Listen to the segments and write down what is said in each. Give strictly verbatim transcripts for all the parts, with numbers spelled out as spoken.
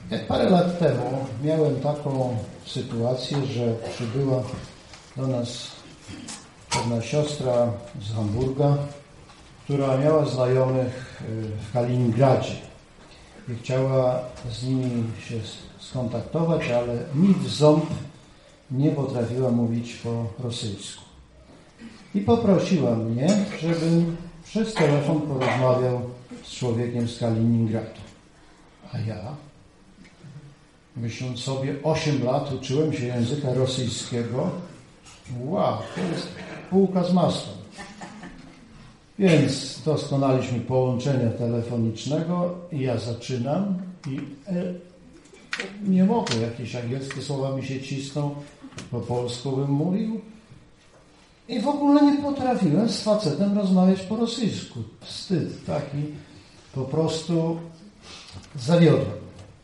Jak parę lat temu miałem taką sytuację, że przybyła do nas pewna siostra z Hamburga, która miała znajomych w Kaliningradzie i chciała z nimi się skontaktować, ale nic w ząb nie potrafiła mówić po rosyjsku. I poprosiła mnie, żebym przez telefon porozmawiał z człowiekiem z Kaliningradu. A ja, myśląc sobie, osiem lat uczyłem się języka rosyjskiego. Wow, to jest półka z masłem. Więc doskonaliśmy połączenia telefonicznego i ja zaczynam i e, nie mogę, jakieś angielskie słowa mi się cisną, po polsku bym mówił. I w ogóle nie potrafiłem z facetem rozmawiać po rosyjsku. Wstyd taki, po prostu zawiodłem.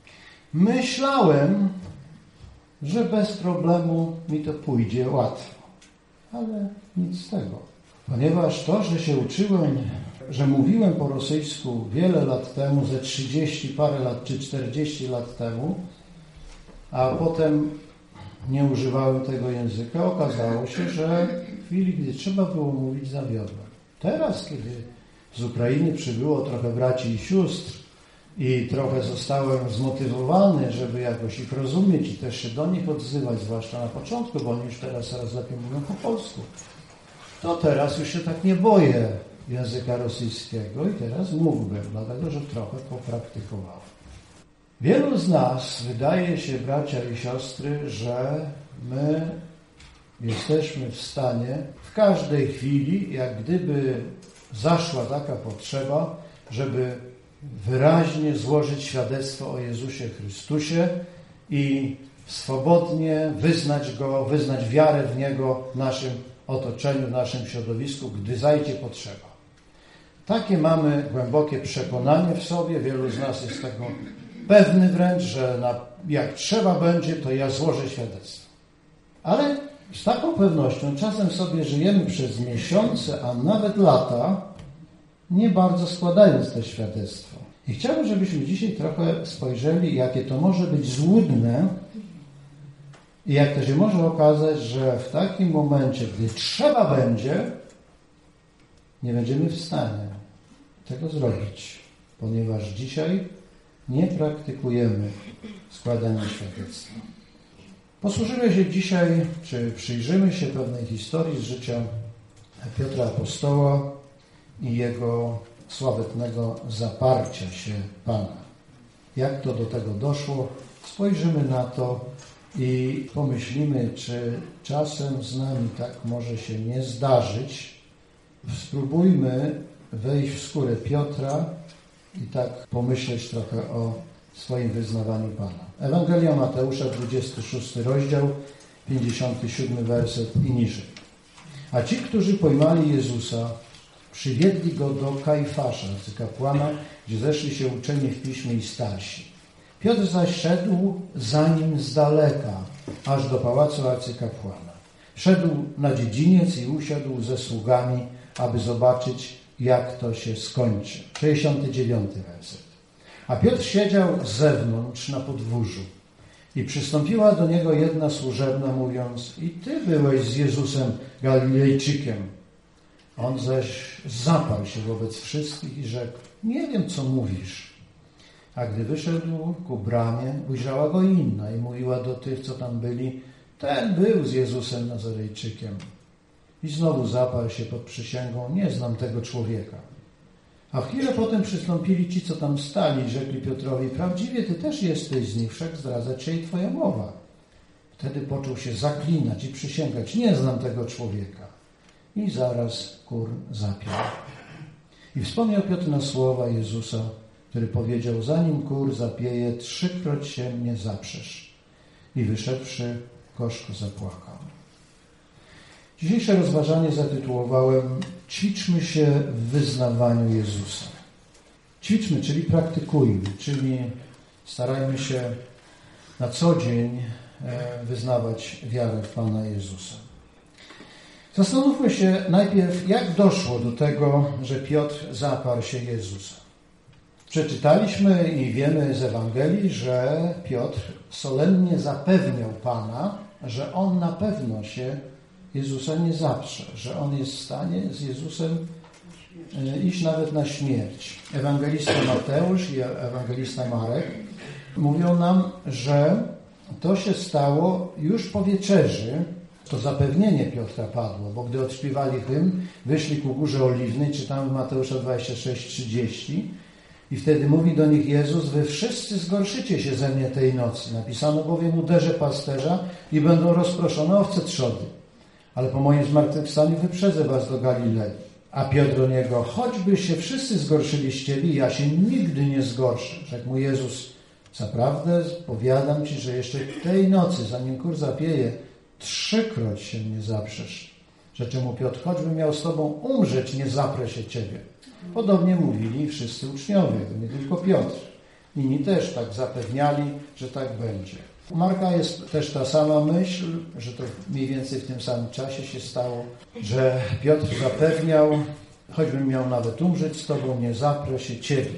Myślałem, że bez problemu mi to pójdzie łatwo, ale nic z tego. Ponieważ to, że się uczyłem, że mówiłem po rosyjsku wiele lat temu, ze trzydzieści parę lat czy czterdzieści lat temu, a potem nie używałem tego języka, okazało się, że w chwili, gdy trzeba było mówić, zawiodłem. Teraz, kiedy z Ukrainy przybyło trochę braci i sióstr i trochę zostałem zmotywowany, żeby jakoś ich rozumieć i też się do nich odzywać, zwłaszcza na początku, bo oni już teraz coraz lepiej mówią po polsku, to teraz już się tak nie boję języka rosyjskiego i teraz mógłbym, dlatego że trochę popraktykowałem. Wielu z nas, wydaje się, bracia i siostry, że my jesteśmy w stanie w każdej chwili, jak gdyby zaszła taka potrzeba, żeby wyraźnie złożyć świadectwo o Jezusie Chrystusie i swobodnie wyznać Go, wyznać wiarę w Niego w naszym otoczeniu, w naszym środowisku, gdy zajdzie potrzeba. Takie mamy głębokie przekonanie w sobie, wielu z nas jest tego pewny wręcz, że na, jak trzeba będzie, to ja złożę świadectwo. Ale z taką pewnością czasem sobie żyjemy przez miesiące, a nawet lata, nie bardzo składając to świadectwo. I chciałbym, żebyśmy dzisiaj trochę spojrzeli, jakie to może być złudne i jak to się może okazać, że w takim momencie, gdy trzeba będzie, nie będziemy w stanie tego zrobić, ponieważ dzisiaj nie praktykujemy składania świadectwa. Posłużymy się dzisiaj, czy przyjrzymy się pewnej historii z życia Piotra Apostoła i jego sławetnego zaparcia się Pana. Jak to do tego doszło? Spojrzymy na to i pomyślimy, czy czasem z nami tak może się nie zdarzyć. Spróbujmy wejść w skórę Piotra i tak pomyśleć trochę o swoim wyznawaniu Pana. Ewangelia Mateusza, dwudziesty szósty rozdział, pięćdziesiąty siódmy werset i niżej. A ci, którzy pojmali Jezusa, przywiedli Go do Kajfasza, arcykapłana, gdzie zeszli się uczeni w piśmie i starsi. Piotr zaś szedł za nim z daleka, aż do pałacu arcykapłana. Szedł na dziedziniec i usiadł ze sługami, aby zobaczyć, jak to się skończy. sześćdziesiąty dziewiąty werset. A Piotr siedział z zewnątrz na podwórzu i przystąpiła do niego jedna służebna, mówiąc: i ty byłeś z Jezusem Galilejczykiem. On zaś zaparł się wobec wszystkich i rzekł: nie wiem, co mówisz. A gdy wyszedł ku bramie, ujrzała go inna i mówiła do tych, co tam byli: ten był z Jezusem Nazarejczykiem. I znowu zaparł się pod przysięgą: nie znam tego człowieka. A chwilę potem przystąpili ci, co tam stali, i rzekli Piotrowi: prawdziwie ty też jesteś z nich, wszak zdradzać się i twoja mowa. Wtedy począł się zaklinać i przysięgać: nie znam tego człowieka. I zaraz kur zapiał. I wspomniał Piotr na słowa Jezusa, który powiedział: zanim kur zapieje, trzykroć się mnie zaprzesz. I wyszedłszy, gorzko zapłakał. Dzisiejsze rozważanie zatytułowałem: ćwiczmy się w wyznawaniu Jezusa. Ćwiczmy, czyli praktykujmy, czyli starajmy się na co dzień wyznawać wiarę w Pana Jezusa. Zastanówmy się najpierw, jak doszło do tego, że Piotr zaparł się Jezusa. Przeczytaliśmy i wiemy z Ewangelii, że Piotr solennie zapewniał Pana, że on na pewno się Jezusa nie zaprze, że on jest w stanie z Jezusem iść nawet na śmierć. Ewangelista Mateusz i ewangelista Marek mówią nam, że to się stało już po wieczerzy. To zapewnienie Piotra padło, bo gdy odśpiewali hymn, wyszli ku Górze Oliwnej, czytamy w Mateusza dwadzieścia sześć trzydzieści, i wtedy mówi do nich Jezus: wy wszyscy zgorszycie się ze mnie tej nocy. Napisano bowiem: uderzę pasterza i będą rozproszone owce trzody. Ale po moim zmartwychwstaniu wyprzedzę was do Galilei. A Piotr do niego: choćby się wszyscy zgorszyli z ciebie, ja się nigdy nie zgorszę. Rzekł mu Jezus: zaprawdę powiadam ci, że jeszcze tej nocy, zanim kur zapieje, trzykroć się nie zaprzesz. Rzeczy mu Piotr: choćby miał z tobą umrzeć, nie zaprę się ciebie. Podobnie mówili wszyscy uczniowie, nie tylko Piotr. Inni też tak zapewniali, że tak będzie. U Marka jest też ta sama myśl, że to mniej więcej w tym samym czasie się stało, że Piotr zapewniał: choćbym miał nawet umrzeć z tobą, nie zaprę się ciebie.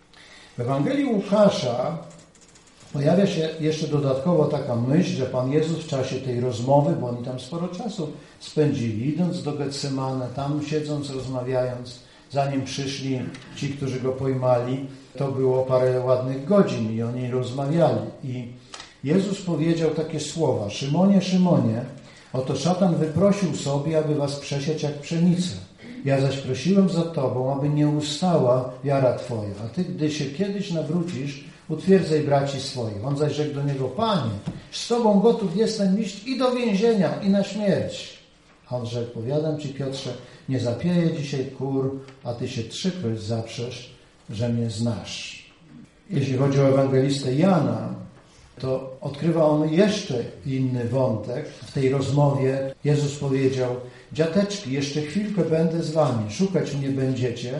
W Ewangelii Łukasza pojawia się jeszcze dodatkowo taka myśl, że Pan Jezus w czasie tej rozmowy, bo oni tam sporo czasu spędzili, idąc do Getsemane, tam siedząc, rozmawiając, zanim przyszli ci, którzy go pojmali, to było parę ładnych godzin i oni rozmawiali. I Jezus powiedział takie słowa: Szymonie, Szymonie, oto szatan wyprosił sobie, aby was przesiać jak pszenicę. Ja zaś prosiłem za tobą, aby nie ustała wiara twoja. A ty, gdy się kiedyś nawrócisz, utwierdzaj braci swoich. On zaś rzekł do niego: Panie, z tobą gotów jestem iść i do więzienia, i na śmierć. A on rzekł: powiadam ci, Piotrze, nie zapieje dzisiaj kur, a ty się trzykroć zaprzesz, że mnie znasz. Jeśli chodzi o ewangelistę Jana, to odkrywa on jeszcze inny wątek. W tej rozmowie Jezus powiedział: dziateczki, jeszcze chwilkę będę z wami, szukać mnie będziecie.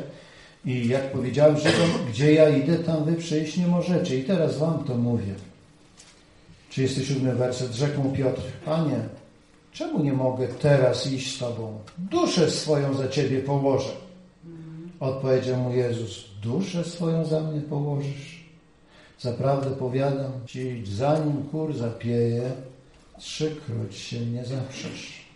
I jak powiedziałem Żydom, gdzie ja idę, tam wy przyjść nie możecie. I teraz wam to mówię. trzydziesty siódmy werset. Rzekł mu Piotr: Panie, czemu nie mogę teraz iść z tobą? Duszę swoją za ciebie położę. Odpowiedział mu Jezus: duszę swoją za mnie położysz? Zaprawdę powiadam ci, zanim kur zapieje, trzykroć się nie zaprzesz.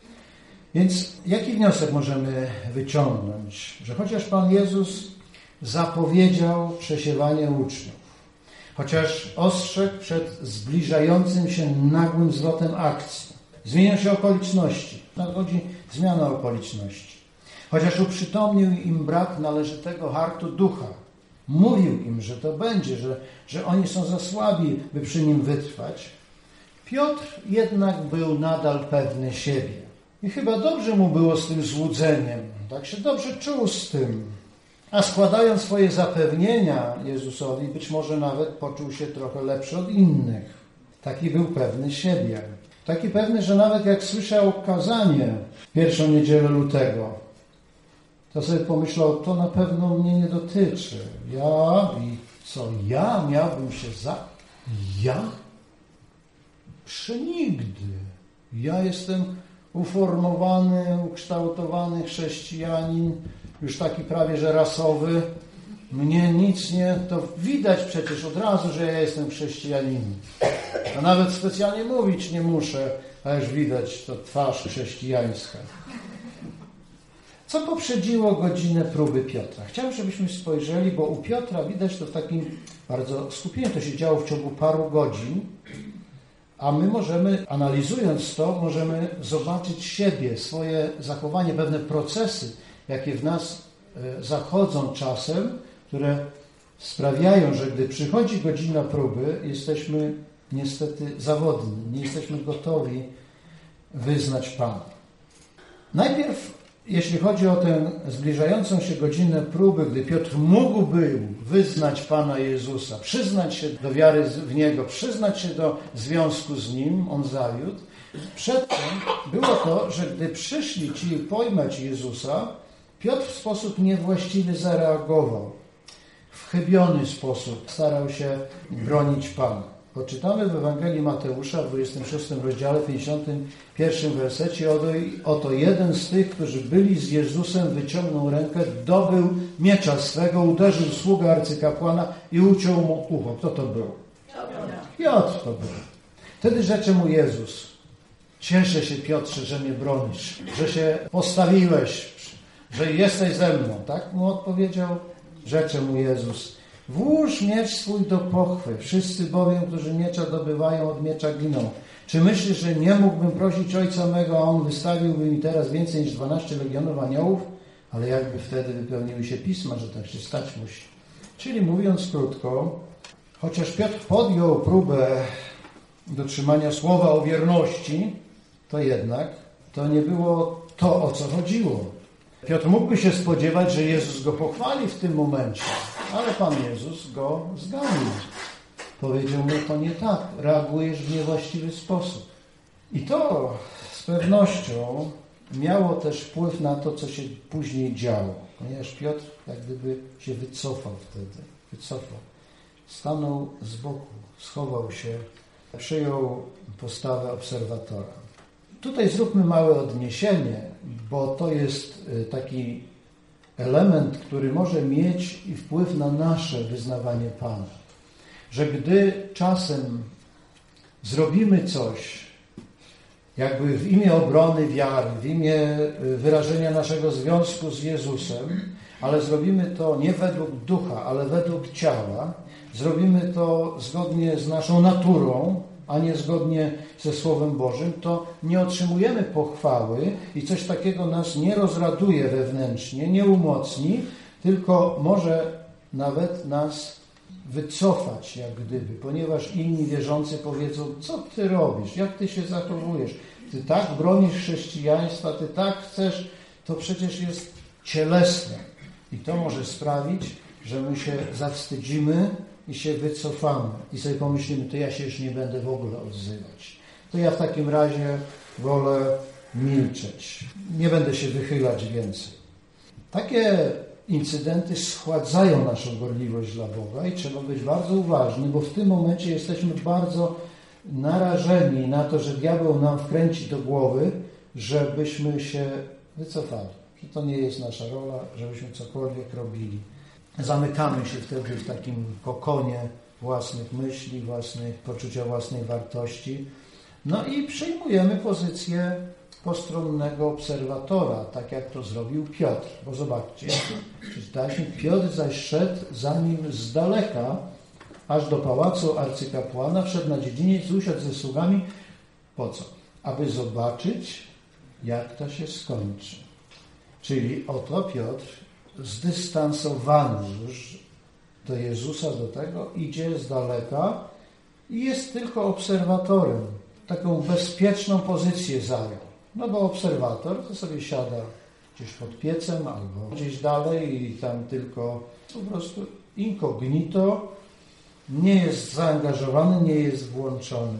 Więc jaki wniosek możemy wyciągnąć? Że chociaż Pan Jezus zapowiedział przesiewanie uczniów, chociaż ostrzegł przed zbliżającym się nagłym zwrotem akcji, zmienią się okoliczności, nadchodzi zmiana okoliczności, chociaż uprzytomnił im brak należytego hartu ducha, mówił im, że to będzie, że, że oni są za słabi, by przy nim wytrwać, Piotr jednak był nadal pewny siebie. I chyba dobrze mu było z tym złudzeniem. Tak się dobrze czuł z tym. A składając swoje zapewnienia Jezusowi, być może nawet poczuł się trochę lepszy od innych. Taki był pewny siebie. Taki pewny, że nawet jak słyszał kazanie w pierwszą niedzielę lutego, to sobie pomyślał: to na pewno mnie nie dotyczy. Ja i co? Ja miałbym się za... Ja? Przenigdy. Ja jestem uformowany, ukształtowany chrześcijanin, już taki prawie że rasowy. Mnie nic nie... To widać przecież od razu, że ja jestem chrześcijaninem. A nawet specjalnie mówić nie muszę, a już widać to twarz chrześcijańska. Co poprzedziło godzinę próby Piotra? Chciałbym, żebyśmy spojrzeli, bo u Piotra widać to w takim bardzo skupieniu. To się działo w ciągu paru godzin, a my możemy, analizując to, możemy zobaczyć siebie, swoje zachowanie, pewne procesy, jakie w nas zachodzą czasem, które sprawiają, że gdy przychodzi godzina próby, jesteśmy niestety zawodni, nie jesteśmy gotowi wyznać Pana. Najpierw, jeśli chodzi o tę zbliżającą się godzinę próby, gdy Piotr mógł był wyznać Pana Jezusa, przyznać się do wiary w Niego, przyznać się do związku z Nim, on zawiódł. Przedtem było to, że gdy przyszli ci pojmać Jezusa, Piotr w sposób niewłaściwy zareagował. W chybiony sposób starał się bronić Pana. Poczytamy w Ewangelii Mateusza w dwudziestym szóstym rozdziale, pięćdziesiątym pierwszym wersecie. Oto, oto jeden z tych, którzy byli z Jezusem, wyciągnął rękę, dobył miecza swego, uderzył sługę arcykapłana i uciął mu ucho. Kto to był? Piotr to był. Wtedy rzecze mu Jezus: cieszę się, Piotrze, że mnie bronisz, że się postawiłeś, że jesteś ze mną. Tak mu odpowiedział. Rzecze mu Jezus: włóż miecz swój do pochwy. Wszyscy bowiem, którzy miecza dobywają, od miecza giną. Czy myślisz, że nie mógłbym prosić Ojca mego, a On wystawiłby mi teraz więcej niż dwanaście legionów aniołów? Ale jakby wtedy wypełniły się pisma, że tak się stać musi. Czyli mówiąc krótko, chociaż Piotr podjął próbę dotrzymania słowa o wierności, to jednak to nie było to, o co chodziło. Piotr mógłby się spodziewać, że Jezus go pochwali w tym momencie, ale Pan Jezus go zganił. Powiedział mu: to nie tak, reagujesz w niewłaściwy sposób. I to z pewnością miało też wpływ na to, co się później działo, ponieważ Piotr jak gdyby się wycofał wtedy, wycofał. Stanął z boku, schował się, przyjął postawę obserwatora. Tutaj zróbmy małe odniesienie, bo to jest taki element, który może mieć i wpływ na nasze wyznawanie Pana. Że gdy czasem zrobimy coś, jakby w imię obrony wiary, w imię wyrażenia naszego związku z Jezusem, ale zrobimy to nie według ducha, ale według ciała, zrobimy to zgodnie z naszą naturą, a nie zgodnie ze Słowem Bożym, to nie otrzymujemy pochwały i coś takiego nas nie rozraduje wewnętrznie, nie umocni, tylko może nawet nas wycofać jak gdyby, ponieważ inni wierzący powiedzą: co ty robisz, jak ty się zachowujesz, ty tak bronisz chrześcijaństwa, ty tak chcesz, to przecież jest cielesne. I to może sprawić, że my się zawstydzimy i się wycofamy i sobie pomyślimy: to ja się już nie będę w ogóle odzywać. To ja w takim razie wolę milczeć. Nie będę się wychylać więcej. Takie incydenty schładzają naszą gorliwość dla Boga i trzeba być bardzo uważny, bo w tym momencie jesteśmy bardzo narażeni na to, że diabeł nam wkręci do głowy, żebyśmy się wycofali. Że to nie jest nasza rola, żebyśmy cokolwiek robili. Zamykamy się wtedy w takim kokonie własnych myśli, własnych poczucia własnej wartości. No i przyjmujemy pozycję postronnego obserwatora, tak jak to zrobił Piotr. Bo zobaczcie, przeczytaliśmy: Piotr zaś szedł za nim z daleka, aż do pałacu arcykapłana, wszedł na dziedziniec, usiadł ze sługami. Po co? Aby zobaczyć, jak to się skończy. Czyli oto Piotr, zdystansowany już do Jezusa, do tego, idzie z daleka i jest tylko obserwatorem. Taką bezpieczną pozycję zajął. No bo obserwator to sobie siada gdzieś pod piecem albo gdzieś dalej i tam tylko po prostu incognito, nie jest zaangażowany, nie jest włączony.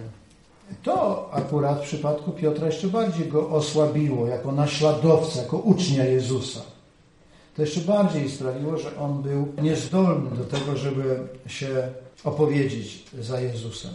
To akurat w przypadku Piotra jeszcze bardziej go osłabiło jako naśladowca, jako ucznia Jezusa. To jeszcze bardziej sprawiło, że on był niezdolny do tego, żeby się opowiedzieć za Jezusem.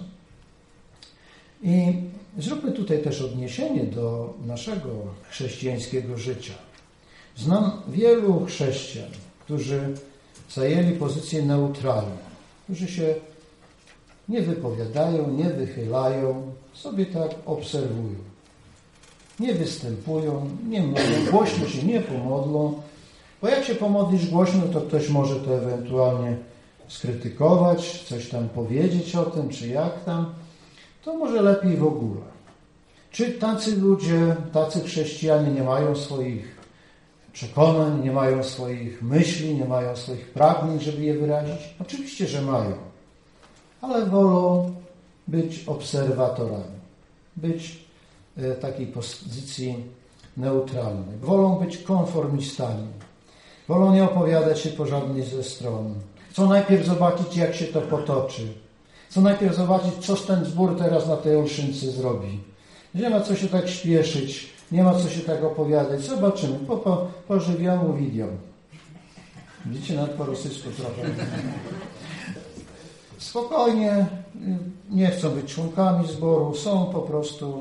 I zróbmy tutaj też odniesienie do naszego chrześcijańskiego życia. Znam wielu chrześcijan, którzy zajęli pozycję neutralną, którzy się nie wypowiadają, nie wychylają, sobie tak obserwują. Nie występują, nie mówią, głośno się nie pomodlą, bo jak się pomodlisz głośno, to ktoś może to ewentualnie skrytykować, coś tam powiedzieć o tym, czy jak tam, to może lepiej w ogóle. Czy tacy ludzie, tacy chrześcijanie nie mają swoich przekonań, nie mają swoich myśli, nie mają swoich pragnień, żeby je wyrazić? Oczywiście, że mają. Ale wolą być obserwatorami, być w takiej pozycji neutralnej. Wolą być konformistami. Wolą nie opowiadać się po żadnej ze stron. Chcą najpierw zobaczyć, jak się to potoczy. Chcą najpierw zobaczyć, co ten zbór teraz na tej olszynce zrobi. Nie ma co się tak śpieszyć, nie ma co się tak opowiadać. Zobaczymy, po, po, pożywiam, uwidział. Widzicie, nawet po rosyjsku trochę. spokojnie, nie chcą być członkami zboru, są po prostu,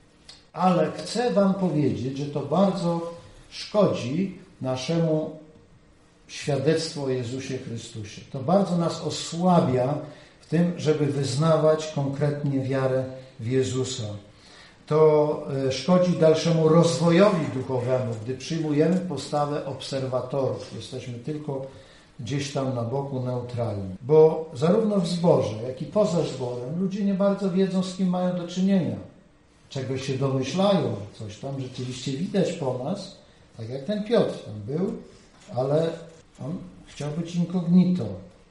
ale chcę wam powiedzieć, że to bardzo szkodzi naszemu świadectwu o Jezusie Chrystusie. To bardzo nas osłabia w tym, żeby wyznawać konkretnie wiarę w Jezusa. To szkodzi dalszemu rozwojowi duchowemu, gdy przyjmujemy postawę obserwatorów. Jesteśmy tylko gdzieś tam na boku neutralni. Bo zarówno w zborze, jak i poza zborem ludzie nie bardzo wiedzą, z kim mają do czynienia. Czegoś się domyślają, coś tam rzeczywiście widać po nas, tak jak ten Piotr tam był, ale on chciał być incognito.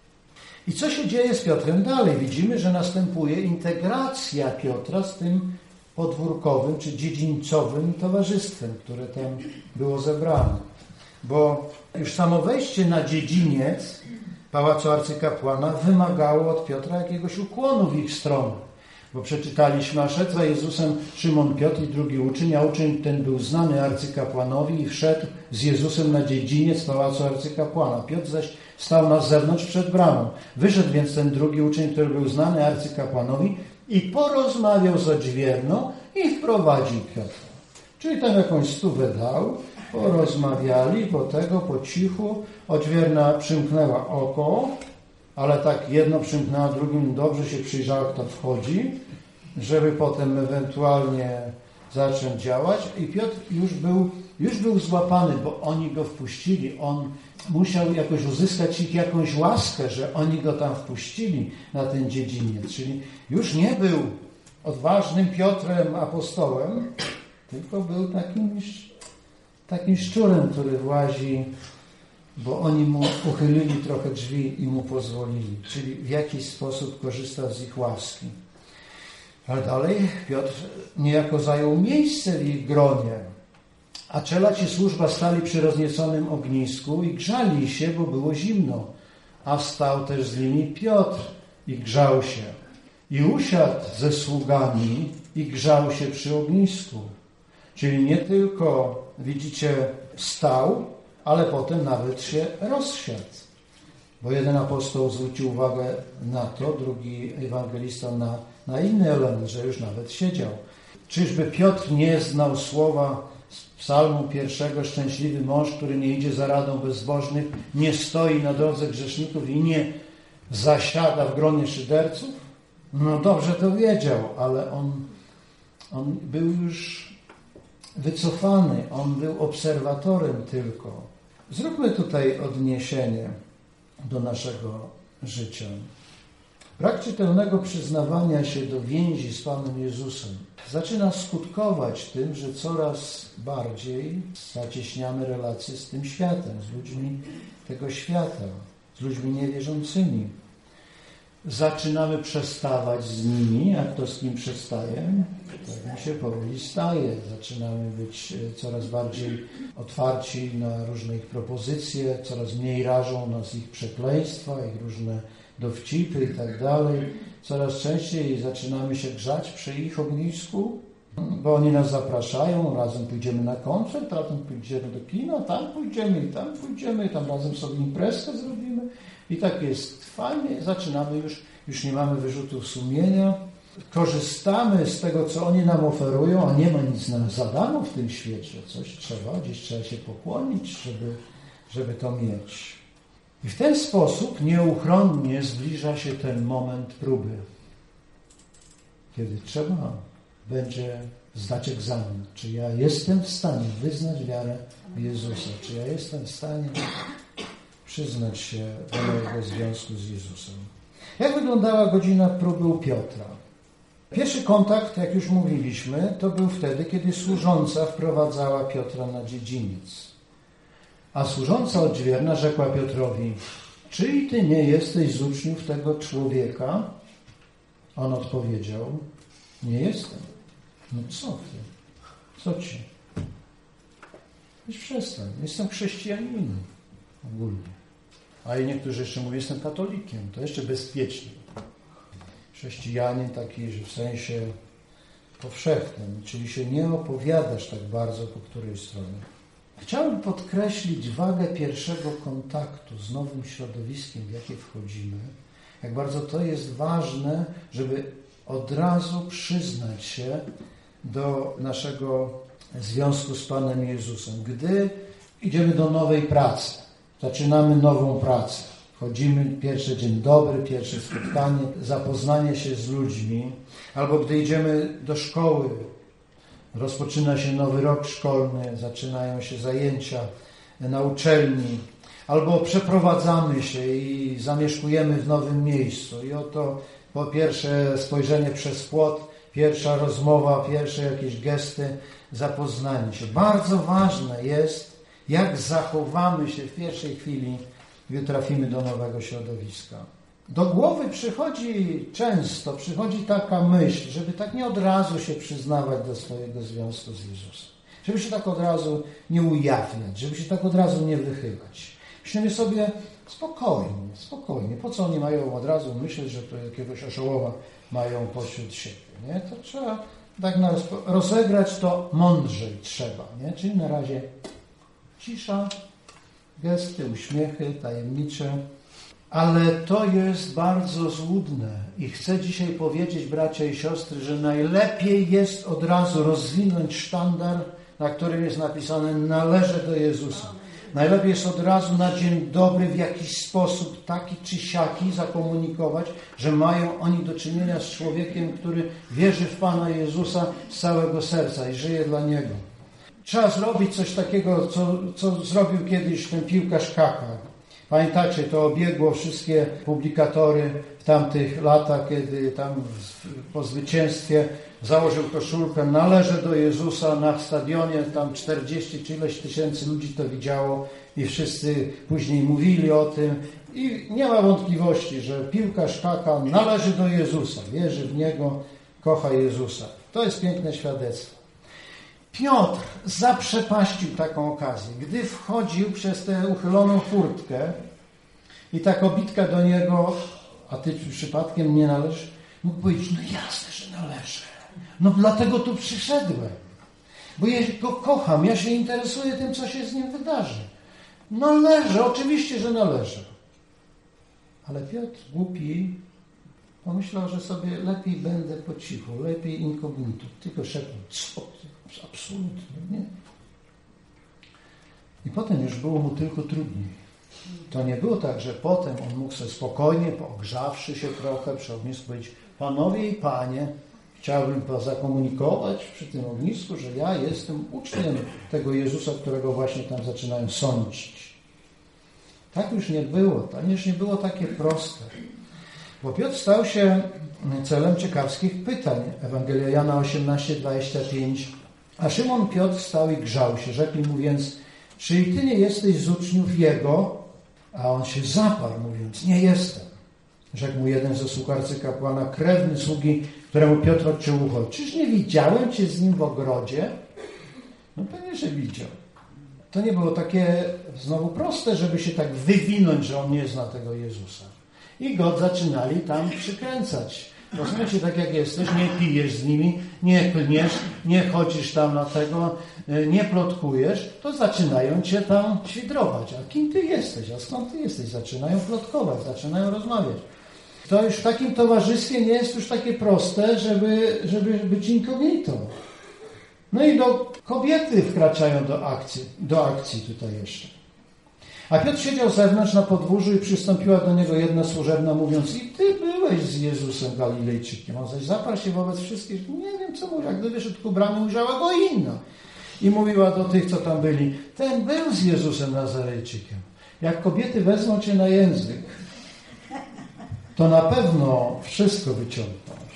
I co się dzieje z Piotrem dalej? Widzimy, że następuje integracja Piotra z tym podwórkowym czy dziedzińcowym towarzystwem, które tam było zebrane. Bo już samo wejście na dziedziniec pałacu arcykapłana wymagało od Piotra jakiegoś ukłonu w ich stronę. Bo przeczytaliśmy, a szedł za Jezusem Szymon Piotr i drugi uczeń, a uczeń ten był znany arcykapłanowi i wszedł z Jezusem na dziedziniec pałacu arcykapłana. Piotr zaś stał na zewnątrz przed bramą. Wyszedł więc ten drugi uczeń, który był znany arcykapłanowi i porozmawiał z odźwierną i wprowadził Piotra. Czyli tam jakąś stówę dał, porozmawiali, po tego po cichu odźwierna przymknęła oko, ale tak jedno przymknęła, drugim dobrze się przyjrzała, kto wchodzi, żeby potem ewentualnie zacząć działać. I Piotr już był, już był złapany, bo oni go wpuścili. On musiał jakoś uzyskać ich jakąś łaskę, że oni go tam wpuścili na ten dziedziniec. Czyli już nie był odważnym Piotrem apostołem, tylko był takim, takim szczurem, który włazi, bo oni mu uchylili trochę drzwi i mu pozwolili. Czyli w jakiś sposób korzystał z ich łaski. Ale dalej Piotr niejako zajął miejsce w ich gronie. A czelać i służba stali przy roznieconym ognisku i grzali się, bo było zimno. A wstał też z nimi Piotr i grzał się. I usiadł ze sługami i grzał się przy ognisku. Czyli nie tylko, widzicie, wstał, ale potem nawet się rozsiadł. Bo jeden apostoł zwrócił uwagę na to, drugi ewangelista na, na inny element, że już nawet siedział. Czyżby Piotr nie znał słowa z psalmu pierwszego: szczęśliwy mąż, który nie idzie za radą bezbożnych, nie stoi na drodze grzeszników i nie zasiada w gronie szyderców? No dobrze to wiedział, ale on, on był już wycofany, on był obserwatorem tylko. Zróbmy tutaj odniesienie do naszego życia. Brak czytelnego przyznawania się do więzi z Panem Jezusem zaczyna skutkować tym, że coraz bardziej zacieśniamy relacje z tym światem, z ludźmi tego świata, z ludźmi niewierzącymi. Zaczynamy przestawać z nimi, a kto z kim przestaje, tak mi się powoli staje. Zaczynamy być coraz bardziej otwarci na różne ich propozycje, coraz mniej rażą nas ich przekleństwa, ich różne dowcipy i tak dalej. Coraz częściej zaczynamy się grzać przy ich ognisku, bo oni nas zapraszają, razem pójdziemy na koncert, razem pójdziemy do kina, tam pójdziemy i tam pójdziemy, i tam razem sobie imprezkę zrobimy. I tak jest fajnie, zaczynamy już, już nie mamy wyrzutów sumienia, korzystamy z tego, co oni nam oferują, a nie ma nic nam za darmo w tym świecie. Coś trzeba, gdzieś trzeba się pokłonić, żeby, żeby to mieć. I w ten sposób nieuchronnie zbliża się ten moment próby, kiedy trzeba będzie zdać egzamin. Czy ja jestem w stanie wyznać wiarę w Jezusa? Czy ja jestem w stanie przyznać się do mojego związku z Jezusem? Jak wyglądała godzina próby u Piotra? Pierwszy kontakt, jak już mówiliśmy, to był wtedy, kiedy służąca wprowadzała Piotra na dziedziniec. A służąca odźwierna rzekła Piotrowi: czy i ty nie jesteś z uczniów tego człowieka? On odpowiedział: nie jestem. No co ty? Co ci? Weź przestań. Jestem chrześcijaninem ogólnie. A i niektórzy jeszcze mówią, jestem katolikiem. To jeszcze bezpieczniej. Chrześcijanin taki, że w sensie powszechnym, czyli się nie opowiadasz tak bardzo po której stronie. Chciałbym podkreślić wagę pierwszego kontaktu z nowym środowiskiem, w jakie wchodzimy, Jak bardzo to jest ważne, żeby od razu przyznać się do naszego związku z Panem Jezusem. Gdy idziemy do nowej pracy, zaczynamy nową pracę, wchodzimy, pierwszy dzień dobry, pierwsze spotkanie, zapoznanie się z ludźmi, albo gdy idziemy do szkoły, rozpoczyna się nowy rok szkolny, zaczynają się zajęcia na uczelni, albo przeprowadzamy się i zamieszkujemy w nowym miejscu. I oto po pierwsze spojrzenie przez płot, pierwsza rozmowa, pierwsze jakieś gesty, zapoznanie się. Bardzo ważne jest, jak zachowamy się w pierwszej chwili, gdy trafimy do nowego środowiska. Do głowy przychodzi często, przychodzi taka myśl, żeby tak nie od razu się przyznawać do swojego związku z Jezusem. Żeby się tak od razu nie ujawniać, żeby się tak od razu nie wychylać. Myślimy sobie spokojnie, spokojnie. Po co oni mają od razu myśleć, że to jakiegoś oszołowa mają pośród siebie, nie? To trzeba tak na rozegrać to mądrzej trzeba, nie? Czyli na razie cisza, gesty, uśmiechy tajemnicze, ale to jest bardzo złudne i chcę dzisiaj powiedzieć, bracia i siostry, że najlepiej jest od razu rozwinąć sztandar, na którym jest napisane należę do Jezusa. Najlepiej jest od razu na dzień dobry w jakiś sposób taki czy siaki zakomunikować, że mają oni do czynienia z człowiekiem, który wierzy w Pana Jezusa z całego serca i żyje dla Niego. Trzeba zrobić coś takiego, co, co zrobił kiedyś ten piłkarz Kaka. Pamiętacie, to obiegło wszystkie publikatory w tamtych latach, kiedy tam po zwycięstwie założył koszulkę należę do Jezusa na stadionie, tam czterdzieści czy ileś tysięcy ludzi to widziało i wszyscy później mówili o tym i nie ma wątpliwości, że piłkarz Kaka należy do Jezusa, wierzy w Niego, kocha Jezusa. To jest piękne świadectwo. Piotr zaprzepaścił taką okazję. Gdy wchodził przez tę uchyloną furtkę i ta kobitka do niego, a ty przypadkiem nie należysz, mógł powiedzieć, no jasne, że należę. No dlatego tu przyszedłem. Bo ja go kocham, ja się interesuję tym, co się z nim wydarzy. Należę, oczywiście, że należę. Ale Piotr, głupi, pomyślał, że sobie lepiej będę po cichu, lepiej inkognito. Tylko szepnął, co ty? Absolutnie nie. I potem już było mu tylko trudniej. To nie było tak, że potem on mógł sobie spokojnie, pogrzawszy się trochę przy ognisku, powiedzieć, panowie i panie, chciałbym zakomunikować przy tym ognisku, że ja jestem uczniem tego Jezusa, którego właśnie tam zaczynają sądzić. Tak już nie było. To już nie było takie proste. Bo Piotr stał się celem ciekawskich pytań. Ewangelia Jana osiemnaście, dwadzieścia pięć. A Szymon Piotr stał i grzał się. Rzekli mu więc, czy i ty nie jesteś z uczniów Jego? A on się zaparł, mówiąc, nie jestem. Rzekł mu jeden ze sług arcykapłana, krewny sługi, któremu Piotr odciął ucho. Czyż nie widziałem cię z nim w ogrodzie? No pewnie, że widział. To nie było takie znowu proste, żeby się tak wywinąć, że on nie zna tego Jezusa. I go zaczynali tam przykręcać. Rozumiecie, tak jak jesteś, nie pijesz z nimi, nie klniesz, nie chodzisz tam na tego, nie plotkujesz, to zaczynają cię tam świdrować. A kim ty jesteś? A skąd ty jesteś? Zaczynają plotkować, zaczynają rozmawiać. To już w takim towarzystwie nie jest już takie proste, żeby, żeby być inkognito. No i do kobiety wkraczają do akcji, do akcji tutaj jeszcze. A Piotr siedział zewnątrz na podwórzu i przystąpiła do niego jedna służebna, mówiąc, i ty byłeś z Jezusem Galilejczykiem. On zaś zaparł się wobec wszystkich, nie wiem co mówi, a gdy wyszedł ku bramie, ujrzała go inna. I mówiła do tych, co tam byli, ten był z Jezusem Nazarejczykiem. Jak kobiety wezmą cię na język, to na pewno wszystko wyciągną.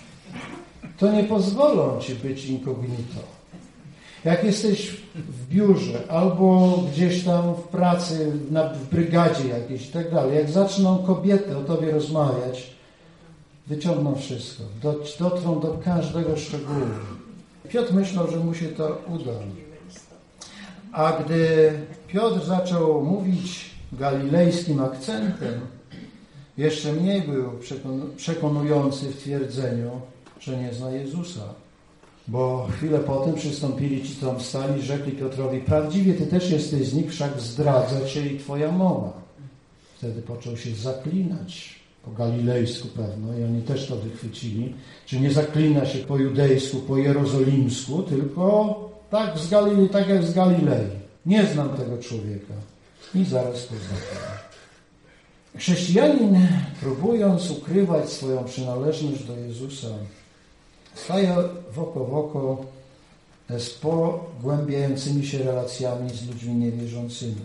To nie pozwolą ci być inkognito. Jak jesteś w biurze albo gdzieś tam w pracy, na, w brygadzie jakiejś i tak dalej, jak zaczną kobiety o tobie rozmawiać, wyciągną wszystko, dotrą do każdego szczegółu. Piotr myślał, że mu się to uda. A gdy Piotr zaczął mówić galilejskim akcentem, jeszcze mniej był przekonujący w twierdzeniu, że nie zna Jezusa. Bo chwilę potem przystąpili ci, co tam stali, rzekli Piotrowi, prawdziwie ty też jesteś z nich, wszak zdradza cię i twoja mowa. Wtedy począł się zaklinać. po galilejsku pewno i oni też to wychwycili, czy nie zaklina się po judejsku, po jerozolimsku, tylko tak, z Galilei, tak jak z Galilei. Nie znam tego człowieka. I zaraz poznaję. Chrześcijanin, próbując ukrywać swoją przynależność do Jezusa, staje w oko w oko z pogłębiającymi się relacjami z ludźmi niewierzącymi.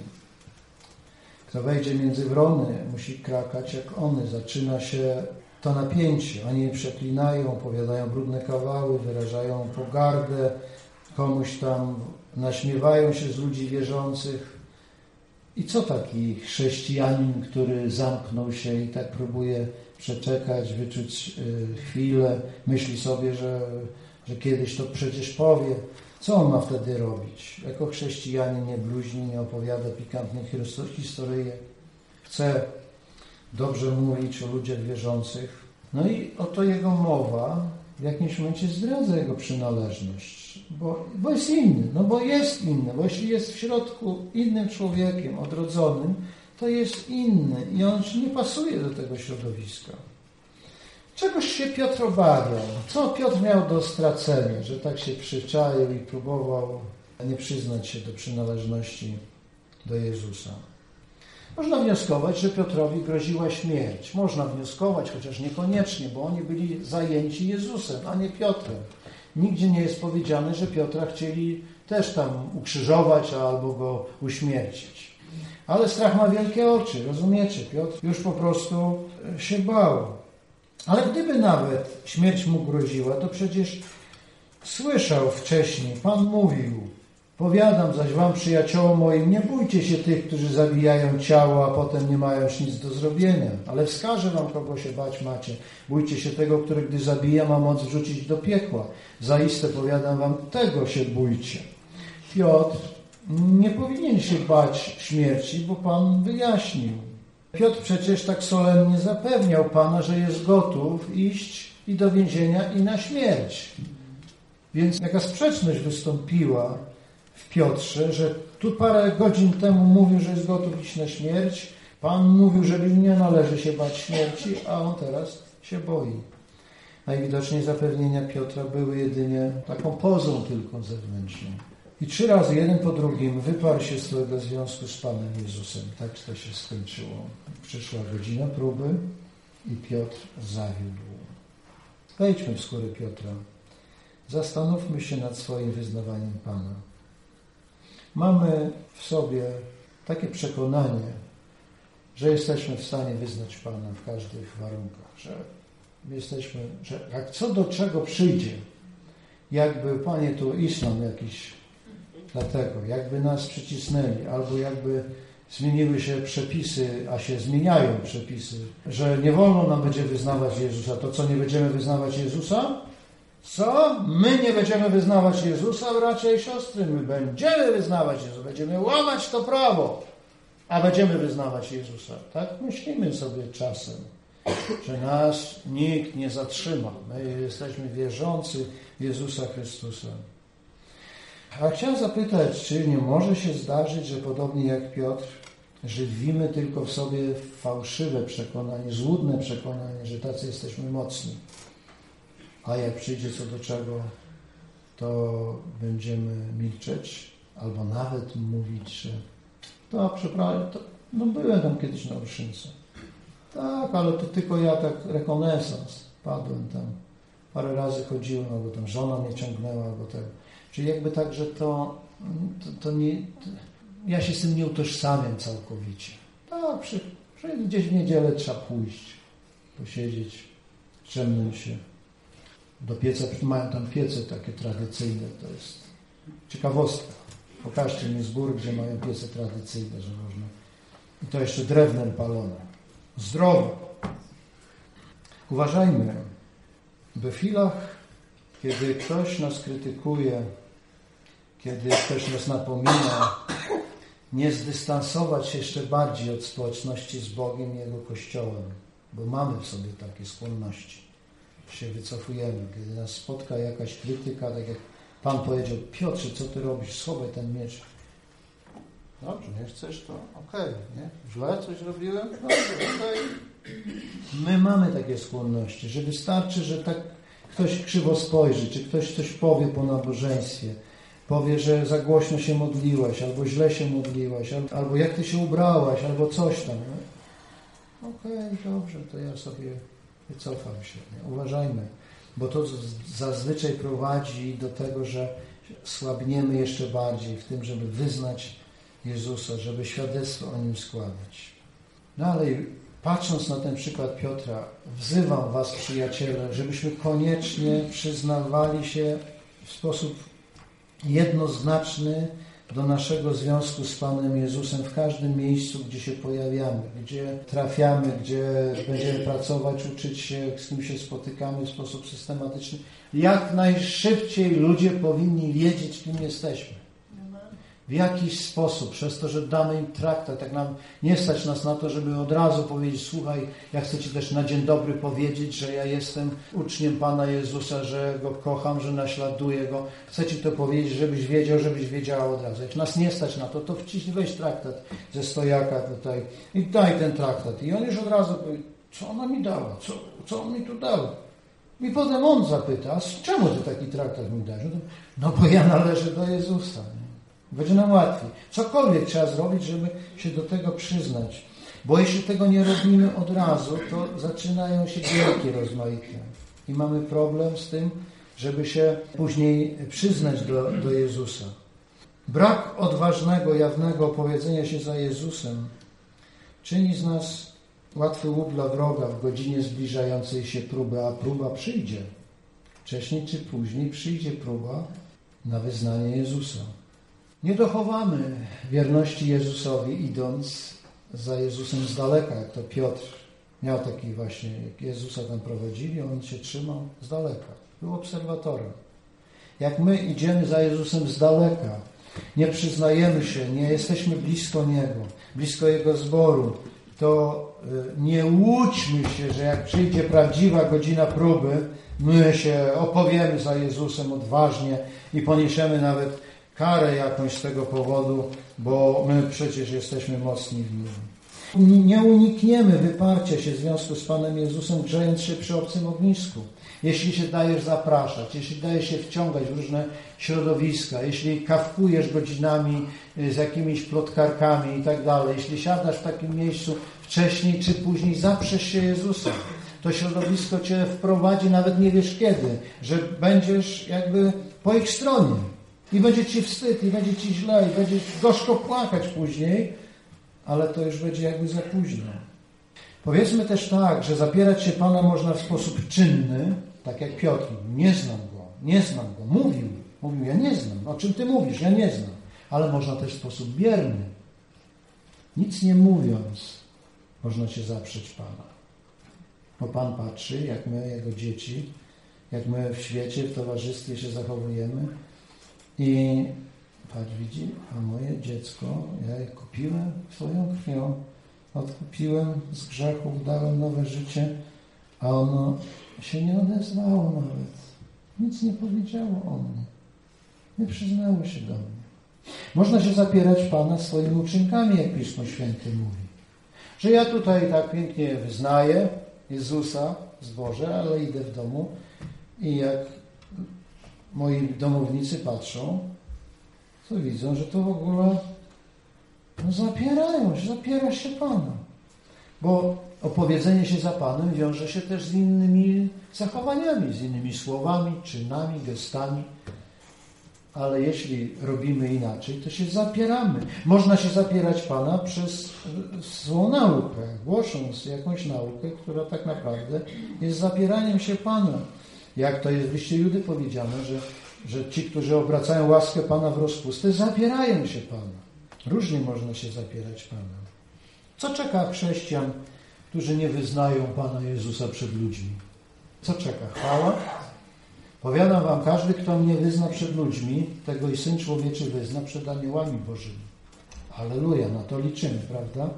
Kto wejdzie między wrony, musi krakać jak one. Zaczyna się to napięcie. Oni przeklinają, opowiadają brudne kawały, wyrażają pogardę komuś tam, naśmiewają się z ludzi wierzących. I co taki chrześcijanin, który zamknął się i tak próbuje przeczekać, wyczuć chwilę, myśli sobie, że, że kiedyś to przecież powie. Co on ma wtedy robić? Jako chrześcijanin nie bluźni, nie opowiada pikantnych historyjek. Chce dobrze mówić o ludziach wierzących. No i oto jego mowa w jakimś momencie zdradza jego przynależność. Bo, bo jest inny, no bo jest inny. Bo jeśli jest w środku innym człowiekiem, odrodzonym, to jest inny i on nie pasuje do tego środowiska. Czegoś się Piotr obawiał. Co Piotr miał do stracenia, że tak się przyczaił i próbował nie przyznać się do przynależności do Jezusa? Można wnioskować, że Piotrowi groziła śmierć. Można wnioskować, chociaż niekoniecznie, bo oni byli zajęci Jezusem, a nie Piotrem. Nigdzie nie jest powiedziane, że Piotra chcieli też tam ukrzyżować albo go uśmiercić. Ale strach ma wielkie oczy, rozumiecie? Piotr już po prostu się bał. Ale gdyby nawet śmierć mu groziła, to przecież słyszał wcześniej, Pan mówił: powiadam zaś wam, przyjaciołom moim, nie bójcie się tych, którzy zabijają ciało, a potem nie mają już nic do zrobienia. Ale wskażę wam, kogo się bać macie. Bójcie się tego, który gdy zabija, ma moc wrzucić do piekła. Zaiste powiadam wam, tego się bójcie. Piotr nie powinien się bać śmierci, bo Pan wyjaśnił. Piotr przecież tak solennie zapewniał Pana, że jest gotów iść i do więzienia, i na śmierć. Więc jaka sprzeczność wystąpiła w Piotrze, że tu parę godzin temu mówił, że jest gotów iść na śmierć. Pan mówił, że nie należy się bać śmierci, a on teraz się boi. Najwidoczniej zapewnienia Piotra były jedynie taką pozą tylko zewnętrzną. I trzy razy, jeden po drugim, wyparł się z swojego związku z Panem Jezusem. Tak to się skończyło. Przyszła godzina próby i Piotr zawiódł. Wejdźmy w skórę Piotra. Zastanówmy się nad swoim wyznawaniem Pana. Mamy w sobie takie przekonanie, że jesteśmy w stanie wyznać Pana w każdych warunkach, że jesteśmy, że jak co do czego przyjdzie, jakby, Panie, tu islam jakiś, dlatego, jakby nas przycisnęli, albo jakby zmieniły się przepisy, a się zmieniają przepisy, że nie wolno nam będzie wyznawać Jezusa, to co, nie będziemy wyznawać Jezusa? Co? My nie będziemy wyznawać Jezusa, bracia i siostry, my będziemy wyznawać Jezusa, będziemy łamać to prawo, a będziemy wyznawać Jezusa. Tak myślimy sobie czasem, że nas nikt nie zatrzyma. My jesteśmy wierzący w Jezusa Chrystusa. A chciałem zapytać, czy nie może się zdarzyć, że podobnie jak Piotr, żywimy tylko w sobie fałszywe przekonanie, złudne przekonanie, że tacy jesteśmy mocni. A jak przyjdzie co do czego, to będziemy milczeć, albo nawet mówić, że to, przepraszam, to, no byłem tam kiedyś na Olszynce. Tak, ale to tylko ja tak rekonesans. Padłem tam, parę razy chodziłem, albo tam żona mnie ciągnęła, albo tak. Czyli jakby tak, że to, to, to nie... To, ja się z tym nie utożsamiam całkowicie. Tak, przy, przy, gdzieś w niedzielę trzeba pójść, posiedzieć, strzemnąć się. Do pieca, mają tam piece takie tradycyjne, to jest ciekawostka. Pokażcie mi z góry, gdzie mają piece tradycyjne, że można. I to jeszcze drewnem palone. Zdrowo. Uważajmy, by w chwilach, kiedy ktoś nas krytykuje, kiedy ktoś nas napomina, nie zdystansować się jeszcze bardziej od społeczności z Bogiem i Jego Kościołem, bo mamy w sobie takie skłonności. Się wycofujemy. Kiedy nas spotka jakaś krytyka, tak jak Pan powiedział: Piotrze, co ty robisz? Schowaj ten miecz. Dobrze, nie chcesz, to okej, okay, nie? Źle coś robiłem? Dobrze, okej. Okay. My mamy takie skłonności, że wystarczy, że tak ktoś krzywo spojrzy, czy ktoś coś powie po nabożeństwie, powie, że za głośno się modliłaś, albo źle się modliłaś, albo, albo jak ty się ubrałaś, albo coś tam. No? Okej, okay, dobrze, to ja sobie wycofam się. Nie? Uważajmy, bo to zazwyczaj prowadzi do tego, że słabniemy jeszcze bardziej w tym, żeby wyznać Jezusa, żeby świadectwo o Nim składać. Dalej, patrząc na ten przykład Piotra, wzywam was, przyjaciele, żebyśmy koniecznie przyznawali się w sposób jednoznaczny do naszego związku z Panem Jezusem w każdym miejscu, gdzie się pojawiamy, gdzie trafiamy, gdzie będziemy pracować, uczyć się, z kim się spotykamy w sposób systematyczny. Jak najszybciej ludzie powinni wiedzieć, kim jesteśmy. W jakiś sposób, przez to, że damy im traktat, jak nam nie stać nas na to, żeby od razu powiedzieć, słuchaj, ja chcę Ci też na dzień dobry powiedzieć, że ja jestem uczniem Pana Jezusa, że Go kocham, że naśladuję Go. Chcę Ci to powiedzieć, żebyś wiedział, żebyś wiedziała od razu. Jak nas nie stać na to, to wciśnij, weź traktat ze stojaka tutaj i daj ten traktat. I on już od razu powie, co ona mi dała, co, co on mi tu dał. I potem on zapyta, a czemu Ty taki traktat mi dajesz? No bo ja należę do Jezusa. Nie? Będzie nam łatwiej. Cokolwiek trzeba zrobić, żeby się do tego przyznać. Bo jeśli tego nie robimy od razu, to zaczynają się wielkie rozmaite. I mamy problem z tym, żeby się później przyznać do, do Jezusa. Brak odważnego, jawnego opowiedzenia się za Jezusem czyni z nas łatwy łup dla wroga w godzinie zbliżającej się próby, a próba przyjdzie. Wcześniej czy później przyjdzie próba na wyznanie Jezusa. Nie dochowamy wierności Jezusowi, idąc za Jezusem z daleka, jak to Piotr miał taki właśnie, jak Jezusa tam prowadzili, on się trzymał z daleka, był obserwatorem. Jak my idziemy za Jezusem z daleka, nie przyznajemy się, nie jesteśmy blisko Niego, blisko Jego zboru, to nie łudźmy się, że jak przyjdzie prawdziwa godzina próby, my się opowiemy za Jezusem odważnie i poniesiemy nawet karę jakąś z tego powodu, bo my przecież jesteśmy mocni w Nim. Nie unikniemy wyparcia się w związku z Panem Jezusem, grzejąc się przy obcym ognisku. Jeśli się dajesz zapraszać, jeśli dajesz się wciągać w różne środowiska, jeśli kawkujesz godzinami z jakimiś plotkarkami i tak dalej, jeśli siadasz w takim miejscu wcześniej czy później, zaprzesz się Jezusa. To środowisko Cię wprowadzi, nawet nie wiesz kiedy, że będziesz jakby po ich stronie. I będzie Ci wstyd, i będzie Ci źle, i będzie gorzko płakać później, ale to już będzie jakby za późno. Powiedzmy też tak, że zapierać się Pana można w sposób czynny, tak jak Piotr. Nie znam Go, nie znam Go. Mówił, mówił, ja nie znam. O czym Ty mówisz? Ja nie znam. Ale można też w sposób bierny. Nic nie mówiąc, można się zaprzeć Pana. Bo Pan patrzy, jak my, Jego dzieci, jak my w świecie, w towarzystwie się zachowujemy, i patrz, widzi, a moje dziecko, ja je kupiłem Twoją krwią, odkupiłem z grzechów, dałem nowe życie, a ono się nie odezwało nawet. Nic nie powiedziało o mnie. Nie przyznało się do mnie. Można się zapierać Pana swoimi uczynkami, jak Pismo Święte mówi. Że ja tutaj tak pięknie wyznaję Jezusa w zborze, ale idę w domu i jak moi domownicy patrzą, to widzą, że to w ogóle no, zapierają się, zapiera się Pana. Bo opowiedzenie się za Panem wiąże się też z innymi zachowaniami, z innymi słowami, czynami, gestami. Ale jeśli robimy inaczej, to się zapieramy. Można się zapierać Pana przez złą naukę, głosząc jakąś naukę, która tak naprawdę jest zapieraniem się Pana. Jak to jest w liście Judy powiedziane, że, że ci, którzy obracają łaskę Pana w rozpustę, zapierają się Pana. Różnie można się zapierać Pana. Co czeka chrześcijan, którzy nie wyznają Pana Jezusa przed ludźmi? Co czeka? Chwała? Powiadam wam, każdy, kto mnie wyzna przed ludźmi, tego i Syn Człowieczy wyzna przed aniołami Bożymi. Halleluja, na to liczymy, prawda?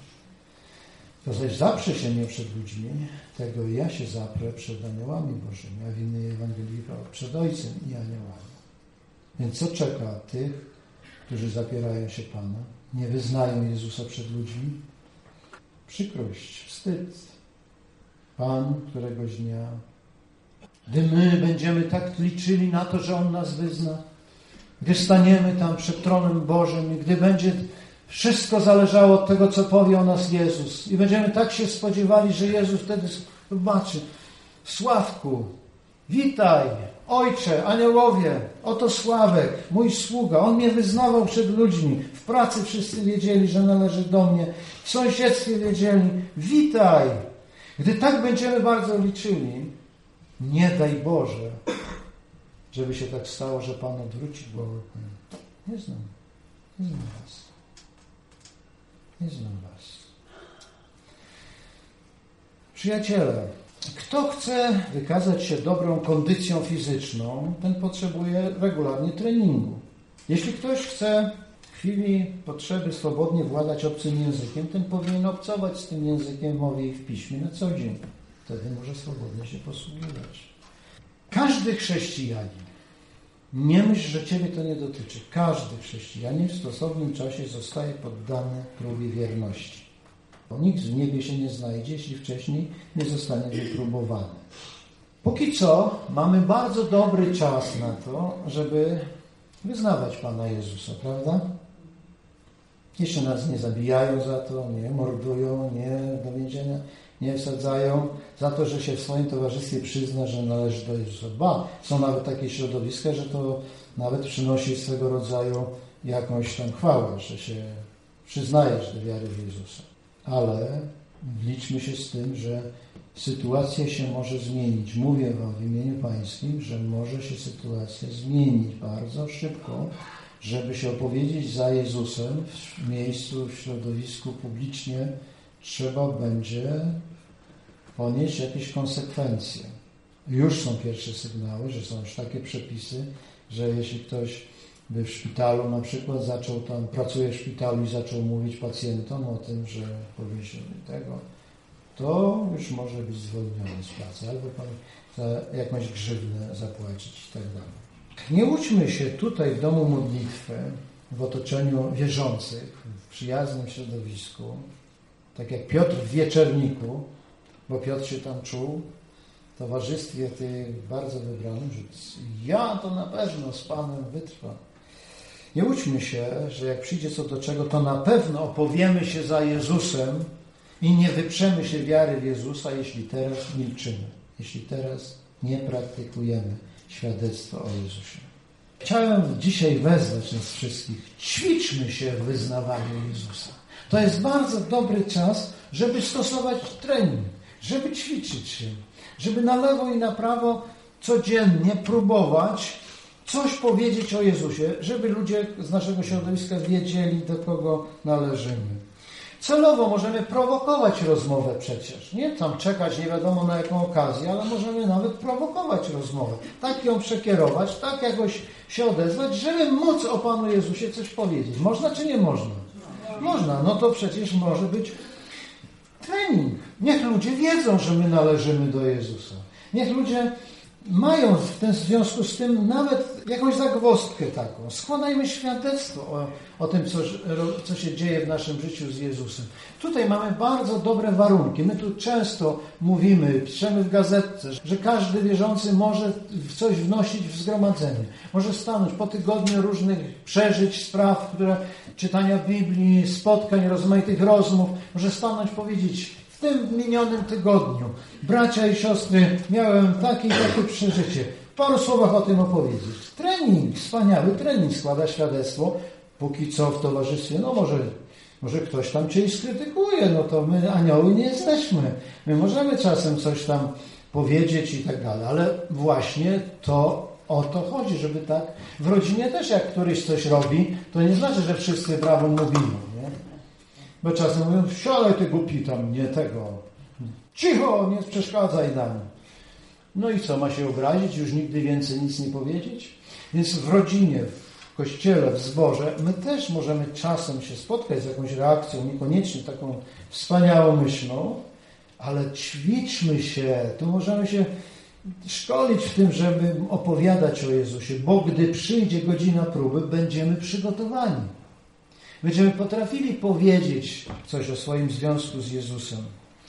To zaś zaprze się mnie przed ludźmi, tego i ja się zaprę przed aniołami Bożymi, a w innej Ewangelii przed Ojcem i aniołami. Więc co czeka tych, którzy zapierają się Pana, nie wyznają Jezusa przed ludźmi? Przykrość, wstyd, Pan któregoś dnia, gdy my będziemy tak liczyli na to, że On nas wyzna, gdy staniemy tam przed tronem Bożym i gdy będzie wszystko zależało od tego, co powie o nas Jezus i będziemy tak się spodziewali, że Jezus wtedy zobaczy: Sławku, witaj, Ojcze, aniołowie, oto Sławek, mój sługa, on mnie wyznawał przed ludźmi, w pracy wszyscy wiedzieli, że należy do mnie, w sąsiedztwie wiedzieli, witaj. Gdy tak będziemy bardzo liczyli, nie daj Boże, żeby się tak stało, że Pan odwróci głowę. Nie znam, nie znam was. Nie znam was. Przyjaciele, kto chce wykazać się dobrą kondycją fizyczną, ten potrzebuje regularnie treningu. Jeśli ktoś chce w chwili potrzeby swobodnie władać obcym językiem, ten powinien obcować z tym językiem w mowie i w piśmie na co dzień. Wtedy może swobodnie się posługiwać. Każdy chrześcijanin, nie myśl, że Ciebie to nie dotyczy, każdy chrześcijanin w stosownym czasie zostaje poddany próbie wierności. Bo nikt w niebie się nie znajdzie, jeśli wcześniej nie zostanie wypróbowany. Póki co mamy bardzo dobry czas na to, żeby wyznawać Pana Jezusa, prawda? Jeszcze nas nie zabijają za to, nie mordują, nie do więzienia nie wsadzają za to, że się w swoim towarzystwie przyzna, że należy do Jezusa. Ba, są nawet takie środowiska, że to nawet przynosi swego rodzaju jakąś tam chwałę, że się przyznajesz do wiary w Jezusa. Ale liczmy się z tym, że sytuacja się może zmienić. Mówię wam w imieniu Pańskim, że może się sytuacja zmienić bardzo szybko, żeby się opowiedzieć za Jezusem w miejscu, w środowisku publicznie, trzeba będzie ponieść jakieś konsekwencje. Już są pierwsze sygnały, że są już takie przepisy, że jeśli ktoś by w szpitalu na przykład zaczął tam, pracuje w szpitalu i zaczął mówić pacjentom o tym, że powie się tego, to już może być zwolniony z pracy, albo pan za jakąś grzywnę zapłacić i tak dalej. Nie uczmy się tutaj w domu modlitwy, w otoczeniu wierzących, w przyjaznym środowisku, tak jak Piotr w Wieczerniku, bo Piotr się tam czuł w towarzystwie tych bardzo wybranych, że ja to na pewno z Panem wytrwam. Nie uczmy się, że jak przyjdzie co do czego, to na pewno opowiemy się za Jezusem i nie wyprzemy się wiary w Jezusa, jeśli teraz milczymy, jeśli teraz nie praktykujemy świadectwa o Jezusie. Chciałem dzisiaj wezwać nas wszystkich. Ćwiczmy się w wyznawaniu Jezusa. To jest bardzo dobry czas, żeby stosować trening, żeby ćwiczyć się, żeby na lewo i na prawo codziennie próbować coś powiedzieć o Jezusie, żeby ludzie z naszego środowiska wiedzieli, do kogo należymy. Celowo możemy prowokować rozmowę przecież. Nie tam czekać nie wiadomo na jaką okazję, ale możemy nawet prowokować rozmowę. Tak ją przekierować, tak jakoś się odezwać, żeby móc o Panu Jezusie coś powiedzieć. Można czy nie można? Można. No to przecież może być trening. Niech ludzie wiedzą, że my należymy do Jezusa. Niech ludzie mają w tym w związku z tym nawet jakąś zagwozdkę taką. Składajmy świadectwo o, o tym, co, co się dzieje w naszym życiu z Jezusem. Tutaj mamy bardzo dobre warunki. My tu często mówimy, piszemy w gazetce, że każdy wierzący może coś wnosić w zgromadzenie. Może stanąć po tygodniu różnych przeżyć, spraw, które, czytania Biblii, spotkań, rozmaitych rozmów. Może stanąć, powiedzieć: w tym minionym tygodniu, bracia i siostry, miałem takie i takie przeżycie. W paru słowach o tym opowiedzieć. Trening, wspaniały trening, składa świadectwo. Póki co w towarzystwie, no może, może ktoś tam cię skrytykuje, no to my anioły nie jesteśmy. My możemy czasem coś tam powiedzieć i tak dalej, ale właśnie to o to chodzi, żeby tak w rodzinie też jak któryś coś robi, to nie znaczy, że wszyscy brawo mówimy, nie? Bo czasem mówią: siadaj ty głupi tam, nie tego. Cicho, nie przeszkadzaj nam. No i co, ma się obrazić? Już nigdy więcej nic nie powiedzieć? Więc w rodzinie, w kościele, w zborze my też możemy czasem się spotkać z jakąś reakcją, niekoniecznie taką wspaniałomyślną, ale ćwiczmy się. Tu możemy się szkolić w tym, żeby opowiadać o Jezusie, bo gdy przyjdzie godzina próby, będziemy przygotowani. Będziemy potrafili powiedzieć coś o swoim związku z Jezusem.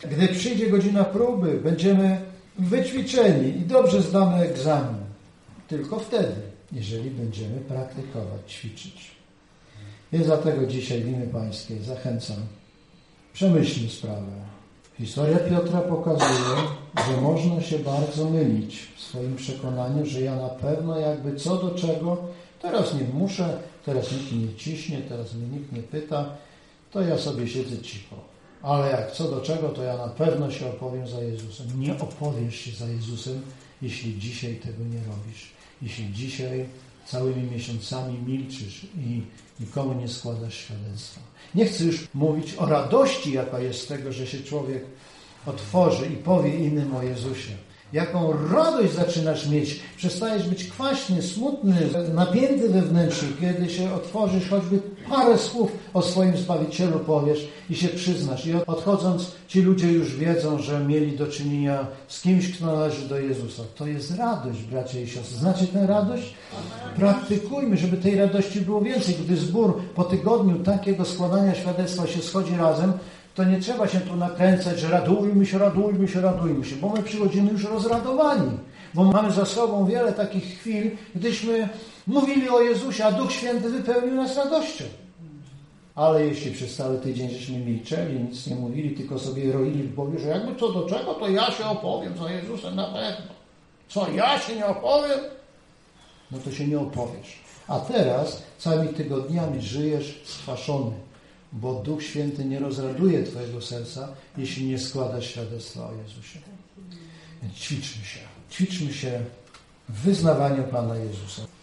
Gdy przyjdzie godzina próby, będziemy wyćwiczeni i dobrze zdamy egzamin. Tylko wtedy, jeżeli będziemy praktykować, ćwiczyć. Więc dlatego dzisiaj w imię Pańskie zachęcam. Przemyślmy sprawę. Historia Piotra pokazuje, że można się bardzo mylić w swoim przekonaniu, że ja na pewno jakby co do czego, teraz nie muszę, teraz nikt mnie nie ciśnie, teraz mnie nikt nie pyta, to ja sobie siedzę cicho. Ale jak co do czego, to ja na pewno się opowiem za Jezusem. Nie opowiesz się za Jezusem, jeśli dzisiaj tego nie robisz. Jeśli dzisiaj całymi miesiącami milczysz i nikomu nie składasz świadectwa. Nie chcę już mówić o radości, jaka jest z tego, że się człowiek otworzy i powie innym o Jezusie. Jaką radość zaczynasz mieć. Przestajesz być kwaśny, smutny, napięty wewnętrznie, kiedy się otworzysz, choćby parę słów o swoim Zbawicielu powiesz i się przyznasz. I odchodząc, ci ludzie już wiedzą, że mieli do czynienia z kimś, kto należy do Jezusa. To jest radość, bracia i siostry. Znacie tę radość? Praktykujmy, żeby tej radości było więcej. Gdy zbór po tygodniu takiego składania świadectwa się schodzi razem, to nie trzeba się tu nakręcać, że radujmy się, radujmy się, radujmy się, bo my przychodzimy już rozradowani, bo mamy za sobą wiele takich chwil, gdyśmy mówili o Jezusie, a Duch Święty wypełnił nas radością. Ale jeśli przez cały tydzień żeśmy milczeli, nic nie mówili, tylko sobie roili w głowie, że jakby co do czego, to ja się opowiem za Jezusem na pewno. Co, ja się nie opowiem? No to się nie opowiesz. A teraz całymi tygodniami żyjesz skwaszony, bo Duch Święty nie rozraduje twojego serca, jeśli nie składasz świadectwa o Jezusie. Więc ćwiczmy się. Ćwiczmy się w wyznawaniu Pana Jezusa.